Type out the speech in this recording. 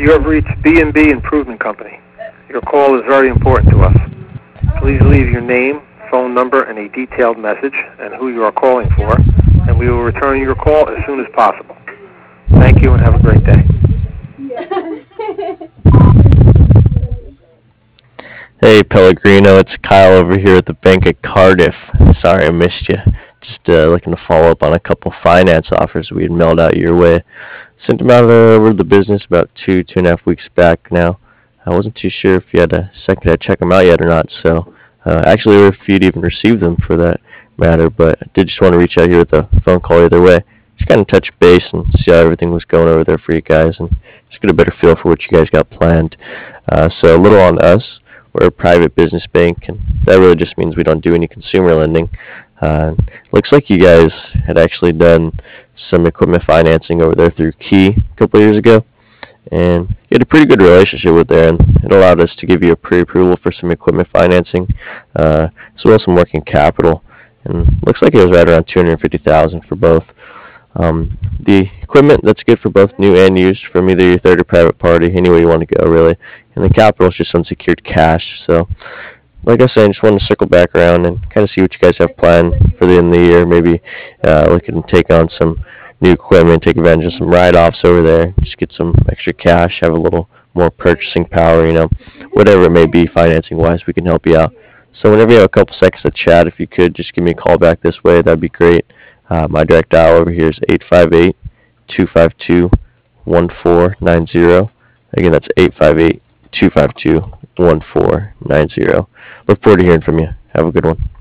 You have reached B&B Improvement Company. Your call is very important to us. Please leave your name, phone number, and a detailed message, and who you are calling for, and we will return your call as soon as possible. Thank you and have a great day. Hey Pellegrino, it's Kyle over here at the bank at Cardiff. Sorry I missed you. Just looking to follow up on a couple finance offers we had mailed out your way. Sent them out over the business about 2.5 weeks back now. I wasn't too sure if you had a second to check them out yet or not, so actually if you'd even received them for that matter, but I did just want to reach out here with a phone call either way. Just kind of touch base and see how everything was going over there for you guys and just get a better feel for what you guys got planned. So a little on us. We're a private business bank, and that really just means we don't do any consumer lending. Looks like you guys had actually done some equipment financing over there through Key a couple of years ago, and you had a pretty good relationship with there, and it allowed us to give you a pre-approval for some equipment financing, as well as some working capital. And looks like it was right around 250,000 for both. The equipment that's good for both new and used from either your third or private party, any way you want to go really. And the capital is just unsecured cash. So, like I said, I just wanted to circle back around and kind of see what you guys have planned for the end of the year. Maybe looking to take on some new equipment, take advantage of some write-offs over there, just get some extra cash, have a little more purchasing power, whatever it may be financing-wise, we can help you out. So whenever you have a couple seconds to chat, if you could just give me a call back this way, that'd be great. My direct dial over here is 858-252-1490. Again, that's 858-252-1490. Look forward to hearing from you. Have a good one.